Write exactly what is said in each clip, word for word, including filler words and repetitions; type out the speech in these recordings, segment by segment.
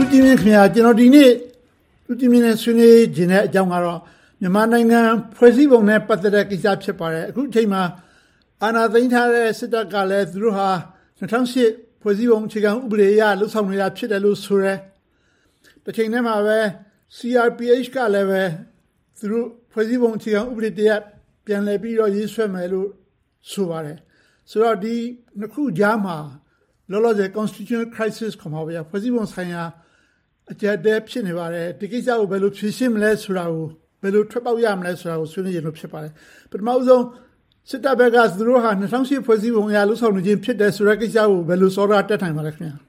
ကြည့်မြင်ခင်ဗျာကျွန်တော်ဒီနေ့သူကြည့်မြင်နဲ့ဆွေးနွေးခြင်းတဲ့အကြောင်းကတော့မြန်မာနိုင်ငံဖွဲ့စည်းပုံနဲ့ပတ်သက်တဲ့ကိစ္စဖြစ်ပါတယ်အခုအချိန်မှာအာဏာသိမ်းထားတဲ့စစ်တပ်ကလည်းသူတို့ဟာ၂၀၀၈ဖွဲ့စည်းပုံအခြေခံဥပဒေအရလှုပ်ဆောင်နေတာဖြစ်တယ်လို့ဆိုရဲတစ်ချိန်တည်းမှာပဲ C R P H ကလည်းပဲသူတို့ဖွဲ့စည်းပုံအခြေခံဥပဒေတရပြန်လည်ပြီးတော့ရေးဆွဲမယ်လို့ဆိုပါတယ်ဆိုတော့ဒီနှစ်ခုကြားမှာလောလောဆယ် constitutional crisis ခေါ်မှာဗျာဖွဲ့စည်းပုံဆိုင်ရာအကြက်တဲဖြစ်နေပါတယ်ဒီကိစ္စကိုဘယ်လိုဖြေရှင်းမလဲဆိုတာကိုဘယ်လိုထွက်ပေါက်ရမလဲဆိုတာကိုဆွေးနွေးရလို့ဖြစ်ပါတယ်ပထမဆုံးစစ်တပ်ဘက်ကသူတို့ဟာ၂၀၀၈ဖွဲ့စည်းပုံအရလှုပ်ဆောင်နေခြင်းဖြစ်တယ်ဆိုတဲ့ကိစ္စကိုဘယ်လိုစောရတက်ထိုင်ပါလဲခင်ဗျာ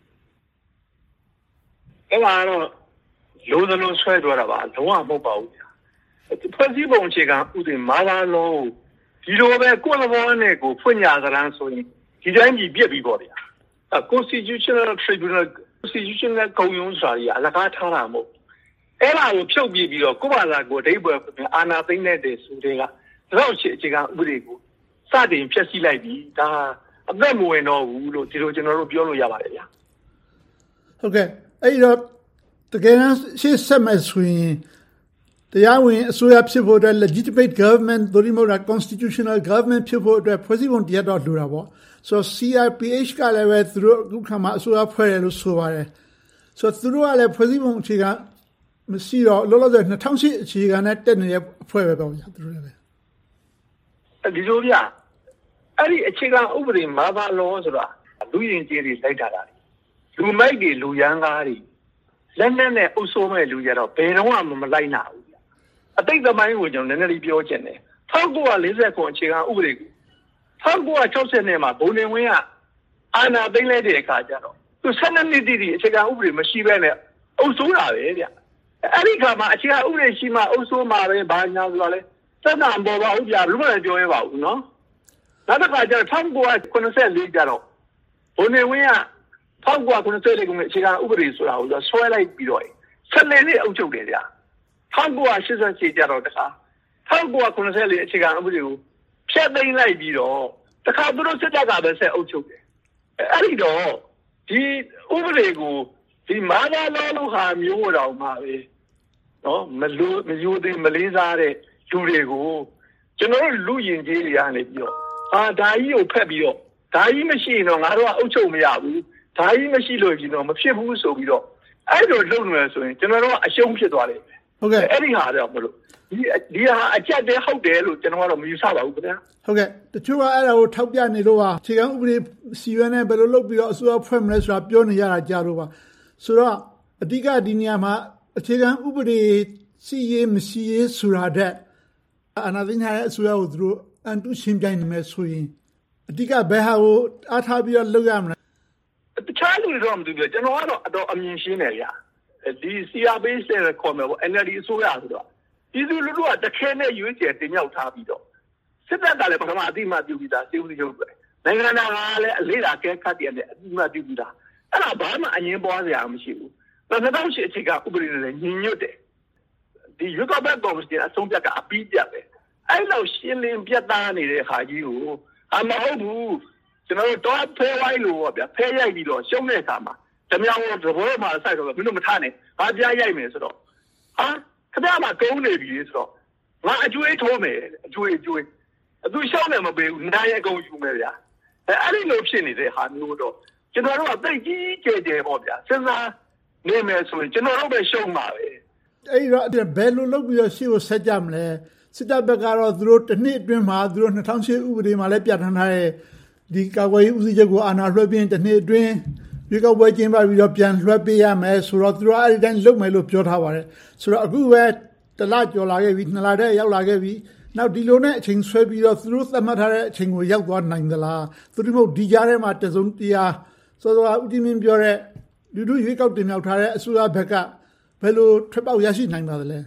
အဲ့ဒါတော့လိုသလိုဆွဲကြတာပါလုံးဝမဟုတ်ပါဘူးဖွဲ့စည်းပုံအခြေခံဥပဒေမာလာလုံးဒီလိုပဲကိုယ်သဘောနဲ့ကိုဖွင့်ညာသလားဆိုရင်ဒီတိုင်းကြီးပြက်ပြီးပေါ့ဗျာ constitutional tribunal constitutional ကုံရုံးစာကြီးအလကားထားတာမဟုတ်အဲ့ဒါကိုဖြုတ်ပြပြီးတော့ကိုယ့်ဘာသာကိုအဓိပ္ပာယ်အာဏာသိမ်းတဲ့ဆိုတဲ့ကတော့အခြေခံဥပဒေကိုစတင်ဖျက်ဆီးလိုက်ပြီးဒါအသက်မဝင်တော့ဘူးလို့ဒီလိုကျွန်တော်တို့ပြောလို့ရပါတယ်ဗျာဟုတ်ကဲ့အဲ့တော့တကယ်တမ်းရှေ့ဆက်မယ်ဆိုရင်တရားဝင်အစိုးရဖြစ်ဖို့အတွက် legitimate government တို့ဒီမို့ constitutional government ဖြစ်ဖို့အတွက်ဖွဲ့စည်းပုံတရားတော်လိုတာပေါ့ဆိုတော့ C R P H ကလည်းပဲသူတို့အခုခါမှာအစိုးရဖွဲ့တယ်လို့ဆိုပါတယ်ဆိုတော့သူတို့ကလည်းဖွဲ့စည်းပုံအခြေခံမရှိတော့လောလောဆယ်၂၀၀၈အခြေခံနဲ့တက်နေတဲ့အဖွဲ့ပဲပေါ့ဗျာသူတို့လည်းပဲဒီလိုဗျအဲ့ဒီအခြေခံဥပဒေမာဘာလောဆိုတာလူရင်ကျေးတွေလိုက်တာတာလူမိုက်တွေလူရန်ကားတွေလက်နက်နဲ့အုပ်စိုးမဲ့လူကြတော့ဘယ်တော့မှမလိုက်နိုင်ဘူးဗျအတိတ်သမိုင်းကိုကျွန်တော်နည်းနည်းလေးပြောချင်တယ်၁၉၄၀ခုအခြေခံဥပဒေကို၁၉၆၀နဲ့မှာဘုံနေဝင်းကအာဏာသိမ်းလိုက်တဲ့အခါကျတော့သူ၁၂နှစ်တည်းတည်းအခြေခံဥပဒေမရှိဘဲနဲ့အုပ်စိုးတာပဲဗျအဲ့ဒီခါမှာအခြေခံဥပဒေရှိမှအုပ်စိုးမှာပဲဘာညာဆိုတာလဲသက်သာပေါ်ပါဦးဗျာဘယ်လိုမှပြောရပါဘူးနော်နောက်တစ်ခါကျတော့၁၉၇၄ကျတော့ဘုံနေဝင်းက၁၉၇၄ခုနှစ်အခြေခံဥပဒေဆိုတာကိုဆွဲလိုက်ပြီးတော့၁၄နှစ်အုပ်ချုပ်တယ်ဗျာ၁၉၈၈ကျတော့တခါ၁၉၇၄အခြေခံဥပဒေကိုဖျက်သိမ်းလိုက်ပြီးတော့တခါသူတို့စစ်တပ်ကပဲဆက်အုပ်ချုပ်တယ်အဲ့ဒီတော့ဒီဥပဒေကိုဒီမာသာလောလို့ဟာမျိုးတော်မှာပဲနော်မလို့မယိုသေးမလေးစားတဲ့လူတွေကိုကျွန်တော်တို့လူရင်ကြီးတွေကနေပြီးတော့ဟာဓာကြီးကိုဖက်ပြီးတော့ဓာကြီးမရှိရင်တော့ငါတို့ကအုပ်ချုပ်မရဘူးဓာကြီးမရှိလို့ပြီးတော့မဖြစ်ဘူးဆိုပြီးတော့အဲ့လိုလုပ်နေလို့ဆိုရင်ကျွန်တော်တို့ကအရှုံးဖြစ်သွားတယ်ဟုတ်ကဲ့အဲ့ဒီဟာတော့မလို့ဒီဒီဟာအချက်တည်းဟုတ်တယ်လို့ကျွန်တော်ကတော့မယူဆပါဘူးခင်ဗျာဟုတ်ကဲ့တချို့ကအဲ့ဒါကိုထောက်ပြနေလို့ပါအခြေခံဥပဒေစီရွက်နဲ့ဘယ်လိုလုပ်ပြီးတော့အစိုးရဖွဲ့မလဲဆိုတာပြောနေရတာကြားလို့ပါဆိုတော့အဓိကဒီနေရာမှာအခြေခံဥပဒေစီရေးမရှိရေးဆိုတာတဲ့အာဏာသိမ်းထားတဲ့အစိုးရကိုသူတို့အန်တုရှင်းပြနေမယ်ဆိုရင်အဓိကဘယ်ဟာကိုအားထားပြီးတော့လုပ်ရမလဲတခြားလူတွေတော့မသိဘူးကျွန်တော်ကတော့အတော်အမြင်ရှင်းတယ်ဗျာဒီ C R P H နဲ့ခေါ်မယ်ပေါ့ N L D အစိုးရဆိုတော့ဒီလူလူကတခဲနဲ့ရွေးချယ်တင်မြှောက်ထားပြီးတော့စစ်တပ်ကလည်းပထမအတိအမှပြုပြီးသားစေဦးစီချုပ်ပဲနိုင်ငံတော်ကလည်းအလေးလာကဲခတ်တယ်နဲ့အတိအမှပြုပြီးသားအဲ့ဒါဘာမှအငင်းပွားစရာမရှိဘူး၂၀၀၈အခြေကဥပဒေနဲ့ညီညွတ်တယ်ဒီရွေးကောက်ပွဲကော်မရှင်အဆုံးဖြတ်ကအပြီးပြတ်ပဲအဲ့လောက်ရှင်းလင်းပြတ်သားနေတဲ့ခါကြီးကိုအမဟုတ်ဘူးကျွန်တော်တို့တော့ဖဲဝိုင်းလို့ပေါ့ဗျာဖဲရိုက်ပြီးတော့ရှုံးတဲ့အခါမှာဓမြောင်သဘောမှာစိုက်တော့ဘယ်လိုမထားနဲ့ဘာပြရိုက်မယ်ဆိုတော့ဟာခင်ဗျားမှာကုန်းနေပြီဆိုတော့ငါအကျွေးထိုးမယ်အကျွေးအကျွေးအသူရှောင်းတယ်မပေးဘူးနားရဲ့အကုန်ယူမယ်ဗျာအဲအဲ့ဒီလိုဖြစ်နေတဲ့ဟာမျိုးတော့ကျွန်တော်တို့ကသိကြီးကျယ်ကျယ်ပေါ့ဗျာစဉ်းစားနေမယ်ဆိုရင်ကျွန်တော်တို့ပဲရှုံးပါပဲအဲ့တော့ဘယ်လိုလုပ်ပြီးတော့ရှေ့ကိုဆက်ကြမလဲစစ်တပ်ဘက်ကတော့သူတို့တစ်နှစ်အတွင်းမှာသူတို့၂၀၀၈ဥပဒေမှာလည်းပြဋ္ဌာန်းထားတဲ့ဒီကာကွယ်ရေးဦးစီးချုပ်ကိုအာဏာလွှဲပြီးတစ်နှစ်အတွင်းရွေးကောက်ပွဲကျင်းပပြီးတော့ပြန်လွှဲပေးရမယ်ဆိုတော့သူတို့အဲ့ဒီတိုင်းလုပ်မယ်လို့ပြောထားပါတယ်ဆိုတော့အခုပဲတလကျော်လာခဲ့ပြီနှစ်လတည်းရောက်လာခဲ့ပြီနောက်ဒီလိုနဲ့အချိန်ဆွဲပြီးတော့သူတို့သတ်မှတ်ထားတဲ့အချိန်ကိုရောက်သွားနိုင်သလားသူတို့မဟုတ်ဒီကြားထဲမှာတစုံတရာစောစောဦးတီမင်းပြောတဲ့လူတို့ရွေးကောက်တင်မြှောက်ထားတဲ့အစိုးရဘက်ကဘယ်လိုထွက်ပေါက်ရရှိနိုင်ပါသလဲ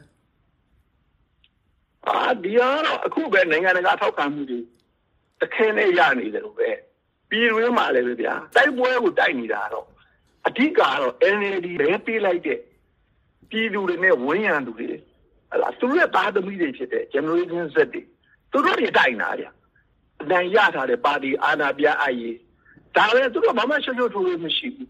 အာဒီကတော့အခုပဲနိုင်ငံတကာထောက်ခံမှုတွေတခဲနဲ့ရနေတယ်လို့ပဲပြည်တွင်းမှာလည်းပဲဗျာတိုက်ပွဲကိုတိုက်နေတာတော့အဓိကကတော့ N L D ပဲပေးလိုက်တဲ့ပြည်သူတွေနဲ့ဝန်းရံသူတွေဟလာသူတို့ရဲ့သားသမီးတွေဖြစ်တဲ့ generation Z တွေသူတို့တွေတိုက်နေတာဗျာအနိုင်ရထားတဲ့ပါတီအာဏာပြအရေးဒါလည်းသူတို့ဘာမှရှုပ်ရှုပ်ထိုးလို့မရှိဘူး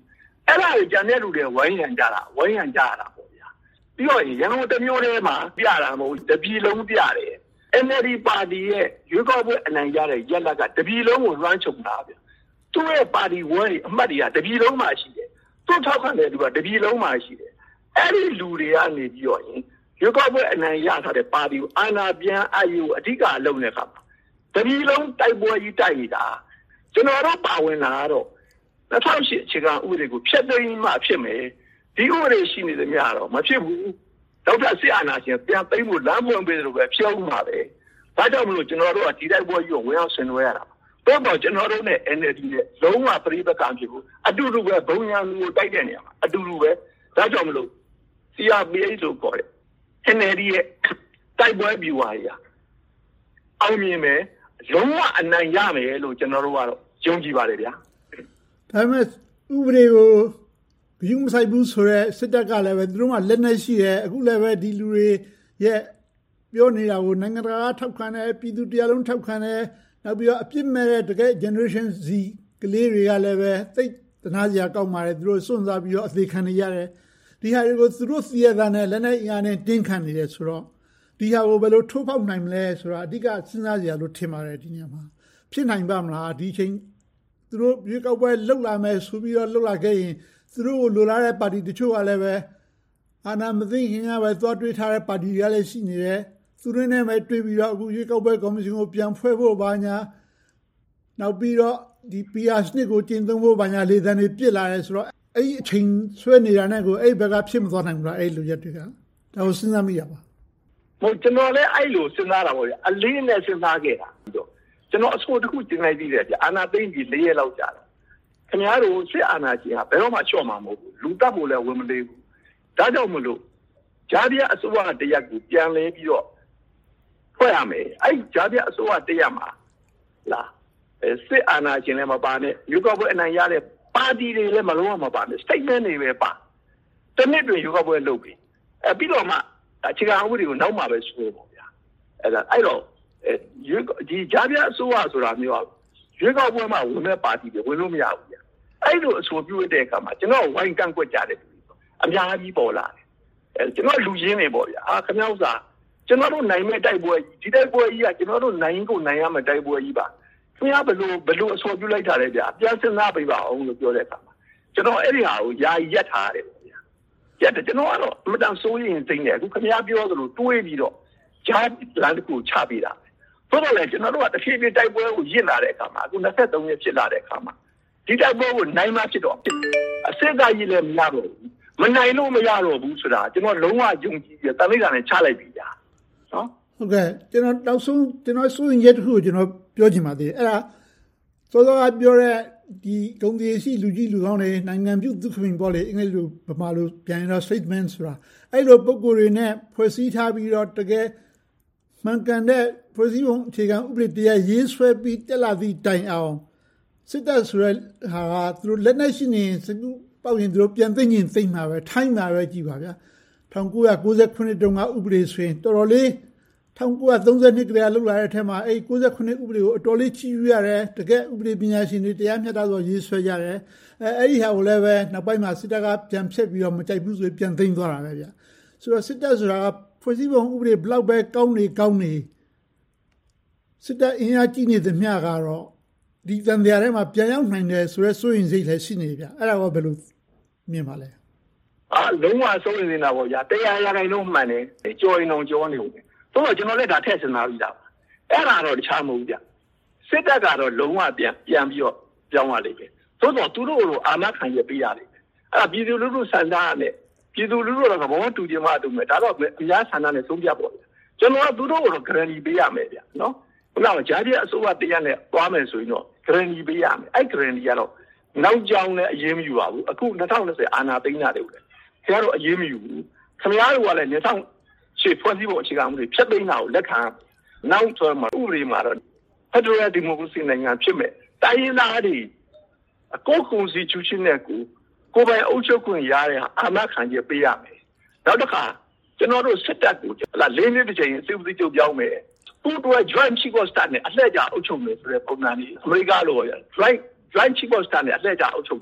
အဲ့ဒါကိုကြံတဲ့လူတွေဝိုင်းရံကြတာဝိုင်းရံကြရတာပေါ့ဗျာပြီးတော့ရန်ကုန်တစ်မျိုးထဲမှာပြတာမဟုတ်တပြည်လုံးပြတယ် N L D ပါတီရဲ့ရွေးကောက်ပွဲအနိုင်ရတဲ့ရက်လက်ကတပြည်လုံးကိုလွှမ်းခြုံတာဗျသူ့ရဲ့ပါတီဝဲအမှတ်တွေကတပြည်လုံးမှာရှိတယ်သူ့ထောက်ခံတဲ့လူကတပြည်လုံးမှာရှိတယ်အဲ့ဒီလူတွေကနေပြီးတော့ရင်ရွေးကောက်ပွဲအနိုင်ရထားတဲ့ပါတီကိုအာဏာပြန်အပ်ယူအဓိကအလုပ်နဲ့ခါမှာတပြည်လုံးတိုက်ပွဲကြီးတိုက်နေတာကျွန်တော်တို့ပါဝင်လာတော့၂၀၀၈အခြေခံဥပဒေကိုဖျက်သိမ်းမှဖြစ်မယ်ဒီဥပဒေရှိနေသမျှတော့မဖြစ်ဘူးဒေါက်တာစစ်အာဏာရှင်ပြန်သိမ်းဖို့လမ်းပွင့်ပေးတယ်လို့ပဲဖြောင်းမှာပဲဒါကြောင့်မလို့ကျွန်တော်တို့ကဒီတိုက်ပွဲကြီးကိုဝင်အောင်ဆင်နွှဲရတာတော့တော့ကျွန်တော်တို့နဲ့ N L D နဲ့လုံးဝပြိပကံဖြစ်ဘူးအတူတူပဲဘုံညာလူကိုတိုက်တဲ့နေရာမှာအတူတူပဲဒါကြောင့်မလို့ C R P H လို့ခေါ်တယ် N L D ရဲ့တိုက်ပွဲပြူပါရအောင်မြင်မယ်လုံးဝအနိုင်ရမယ်လို့ကျွန်တော်တို့ကတော့ယုံကြည်ပါတယ်ဗျာဒါပေမဲ့ဥပဒေကိုဘယူမဆိုင်ဘူးဆိုရဲစစ်တပ်ကလည်းပဲသူတို့ကလက်နက်ရှိတယ်အခုလည်းပဲဒီလူတွေရဲ့ပြောနေတာကိုနိုင်ငံတကာထောက်ခံတယ်ပြည်သူတရားလုံးထောက်ခံတယ်နောက်ပြီးတော့အပြစ်မဲ့တဲ့တကယ် generation Z ကလေးတွေကလည်းပဲသိတနာစရာကောက်ပါတယ်သူတို့စွန့်စားပြီးတော့အသေးခံနေရတယ်ဒီဟာတွေကိုသူတို့စီရတာနဲ့လက်နက်အရာနဲ့တင်းခံနေတယ်ဆိုတော့ဒီဟာကိုဘယ်လိုထိုးဖောက်နိုင်မလဲဆိုတာအဓိကစဉ်းစားစရာလို့ထင်ပါတယ်ဒီညမှာဖြစ်နိုင်ပါမလားဒီချိန်သူတို့ရွေးကောက်ပွဲလှုပ်လာမယ်ဆိုပြီးတော့လှုပ်လာခဲ့ရင်သူတို့ကိုလိုလားတဲ့ပါတီတချို့ကလည်းပဲအာဏာမသိခင်ကပဲသွားတွေးထားတဲ့ပါတီတွေကလည်းရှိနေတယ်သူတို့နဲ့ပဲတွေးပြီးတော့အခုရွေးကောက်ပွဲကော်မရှင်ကိုပြန်ဖွဲ့ဖို့ပါညာနောက်ပြီးတော့ဒီ P R စနစ်ကိုကျင့်သုံးဖို့ပါညာလေသံတွေပြစ်လာတယ်ဆိုတော့အဲ့ဒီအချိန်ဆွဲနေတာနဲ့ကိုအဲ့ဘက်ကဖြစ်မသွားနိုင်ဘူးလားအဲ့လူရက်တွေကဒါကိုစဉ်းစားမိရပါဟိုကျွန်တော်လည်းအဲ့လိုစဉ်းစားတာပေါ့ဗျအလေးနဲ့စဉ်းစားခဲ့တာပြီးတော့ကျွန်တော်အဆိုတစ်ခုတင်လိုက်ပြီးတယ်ဗျအာနာသိမ့်ပြီး၄ရက်လောက်ကြာတယ်ခင်ဗျားတို့စစ်အာဏာရှင်ကဘယ်တော့မှချော့မှာမဟုတ်ဘူးလူတပ်ဖို့လည်းဝင်မလေးဘူးဒါကြောင့်မလို့ဂျားပြအစိုးရတရက်ကိုပြန်လဲပြီးတော့ဖွဲ့ရမယ်အဲ့ဂျားပြအစိုးရတရက်မှာလားစစ်အာဏာရှင်လည်းမပါနဲ့ယူကောက်ပွဲအနိုင်ရတဲ့ပါတီတွေလည်းမလုံးဝမပါနဲ့ statement တွေပဲပါတနစ်တွင်ယူကောက်ပွဲလုပ်ပြီးအဲပြီးတော့မှအခြေခံဥပဒေကိုနောက်မှပဲဆွဲပေါ့ဗျာအဲ့ဒါအဲ့တော့ဒီဂျားပြအစိုးရဆိုတာမျိုးရွေးကောက်ပွဲမှာဝင်မဲ့ပါတီတွေဝင်လို့မရဘူးဗျအဲ့လိုအဆိုပြုတဲ့အခါမှာကျွန်တော်ဝိုင်းကန့်ကွက်ကြတယ်အများကြီးပေါ်လာတယ်အဲကျွန်တော်လူရင်းနေပေါ့ဗျာအာခင်ဗျားဥစားကျွန်တော်တို့နိုင်မဲ့တိုက်ပွဲကြီးဒီတိုက်ပွဲကြီးကကျွန်တော်တို့နိုင်ကိုနိုင်ရမယ့်တိုက်ပွဲကြီးပါခင်ဗျားဘယ်လိုဘယ်လိုအဆိုပြုလိုက်တာလဲဗျာပြန်စဉ်းစားပေးပါအောင်လို့ပြောတဲ့အခါမှာကျွန်တော်အဲ့ဒီဟာကိုယာယီရက်ထားတယ်ပေါ့ဗျာရက်တယ်ကျွန်တော်ကတော့အမတန်စိုးရင်စိမ့်တယ်အခုခင်ဗျားပြောသလိုတွေးပြီးတော့ဂျားလန်တကူချပေးတာဆိုတော့လေကျွန်တော်တို့ကတစ်ဖြည်းဖြည်းတိုက်ပွဲကိုရင့်လာတဲ့အခါမှာအခု၂၃ရက်ဖြစ်လာတဲ့အခါမှာဒီတိုက်ပွဲကိုနိုင်မှဖြစ်တော့အစစ်အသားကြီးလည်းမရတော့ဘူးမနိုင်လို့မရတော့ဘူးဆိုတာကျွန်တော်လုံးဝယုံကြည်ပြီးတလိမ့်တာနဲ့ချလိုက်ပြီညာနော်ဟုတ်ကဲ့ကျွန်တော်တောက်ဆုံးကျွန်တော်စိုးရင်ရက်တစ်ခုကိုကျွန်တော်ပြောချင်ပါသေးတယ်အဲ့ဒါစောစောကပြောတဲ့ဒီဂုဏ်သေးရှိလူကြီးလူကောင်းတွေနိုင်ငံပြုဒုက္ခမင်းပေါ်လေအင်္ဂလိပ်လိုဗမာလိုပြန်ရင်တော့ statement ဆိုတာအဲ့လိုပုံကိုယ်တွေနဲ့ဖွဲ့စည်းထားပြီးတော့တကယ်မှန်ကန်တဲ့ဖွဲ့စည်းပုံအခြေခံဥပဒေတရားရေးဆွဲပြီးတက်လာသည့်တိုင်အောင်စစ်တပ်ဆိုတဲ့ဟာကသူတို့လက်နက်ရှိနေစကူပေါက်ရင်သူတို့ပြန်သိညင်သိမ့်မှာပဲထိုင်းမှာပဲကြည်ပါဗျာ၁၉၉၉ခုနှစ်တုန်းကဥပဒေဆိုရင်တော်တော်လေး၁၉၃၂ကတည်းကလောက်လာတဲ့အထက်မှာအဲ့၉၉ဥပဒေကိုအတော်လေးချီးယူရတယ်တကယ်ဥပဒေပညာရှင်တွေတရားမျှတစွာရေးဆွဲကြတယ်အဲအဲ့ဒီဟာကိုလည်းပဲနောက်ပိုင်းမှာစစ်တပ်ကပြန်ဖျက်ပြီးတော့မကြိုက်ဘူးဆိုပြန်သိမ်းသွားတာပဲဗျာဆိုတော့စစ်တပ်ဆိုတာကဖွဲ့စည်းပုံဥပဒေဘလောက်ပဲကောင်းနေကောင်းနေစစ်တပ်အင်အားကြီးနေသမျှကတော့ဒီတန်တရားထဲမှာပြန်ရောက်နိုင်တယ်ဆိုရဲစိုးရင်စိတ်လည်းရှိနေဗျအဲ့ဒါကဘယ်လိုမြင်ပါလဲအာလုံးဝစိုးရင်နေတာပေါ့ဗျာတရားရတိုင်းလုံးမှန်တယ်ကြော်ရင်တော့ကြောနေဦးတယ်တော့ကျွန်တော်လည်းဒါထည့်စင်သားပြီးသားအဲ့ဒါတော့တခြားမဟုတ်ဘူးဗျစစ်တပ်ကတော့လုံးဝပြန်ပြန်ပြီးတော့ပြောင်းရလိမ့်မယ်သို့တော့သူတို့ကိုအာမခံရပေးရလိမ့်မယ်အဲ့ဒါပြည်သူလူထုစံသားနဲ့ပြည်သူလူထုတော့ဘောတူခြင်းမတူမယ်ဒါတော့အများဆန္ဒနဲ့ဆုံးဖြတ်ပေါ့ဗျကျွန်တော်ကသူတို့ကိုတော့ guarantee ပေးရမယ်ဗျနော်ခုနကဂျားပြအစိုးရတရားနဲ့သွားမယ်ဆိုရင်တော့ guarantee ပေးရမယ်အဲ့ guarantee ကတော့နောက်ကြောင်းနဲ့အရေးမယူပါဘူးအခု၂၀၂၀အာဏာသိမ်းတာတွေလည်းခင်ဗျားတို့အရေးမယူဘူးခင်ဗျားတို့ကလည်း၂၀၀၈ဖွဲ့စည်းပုံအခြေခံဥပဒေဖျက်သိမ်းတာကိုလက်ခံနောက်ဆိုမှဥပဒေမှာတော့ Federal Democracy နိုင်ငံဖြစ်မဲ့တိုင်းရင်းသားတွေအကော Constitution နဲ့ကိုကိုယ်ပိုင်အုပ်ချုပ်ခွင့်ရတဲ့အာမခံချက်ပေးရမယ်နောက်တစ်ခါကျွန်တော်တို့စစ်တပ်ကိုလာလေးနှစ်တစ်ချိန်စစ်ဦးစီးချုပ်ပြောင်းမယ်ပူးတွဲ Joint Chief of Staff နဲ့အလှည့်ကျအုပ်ချုပ်မယ်ဆိုတဲ့ပုံစံလေးအမေရိကလိုရ Joint Joint Chief of Staff နဲ့အလှည့်ကျအုပ်ချုပ်မယ်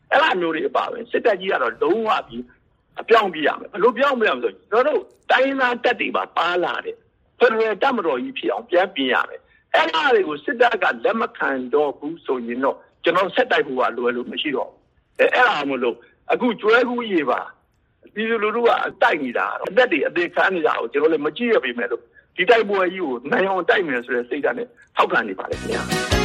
အဲ့လိုမျိုးတွေအပါပဲစစ်တပ်ကြီးကတော့လုံးဝပြီးအပြောင်းပြရမယ်ဘယ်လိုပြောင်းမလဲဆိုတော့ကျွန်တော်တို့တိုင်းသားတက်တွေပါပါလာတယ်ဖက်ဒရယ်တပ်မတော်ကြီးဖြစ်အောင်ပြန်ပြင်ရမယ်အဲ့ဒါတွေကိုစစ်တပ်ကလက်မခံတော့ဘူးဆိုရင်တော့ကျွန်တော်ဆက်တိုက်ဖို့ကလွယ်လို့မရှိတော့အဲအဲ့ဒါမလို့အခုကျွဲကူးရေပါပြည်သူလူထုကအတိုက်နေတာတော့အသက်တွေအသေးခံနေတာကိုကျွန်တော်လည်းမကြည့်ရပေမဲ့လို့ဒီတိုက်ပွဲကြီးကိုနိုင်အောင်တိုက်မယ်ဆိုတဲ့စိတ်ဓာတ်နဲ့ထောက်ခံနေပါလေခင်ဗျာ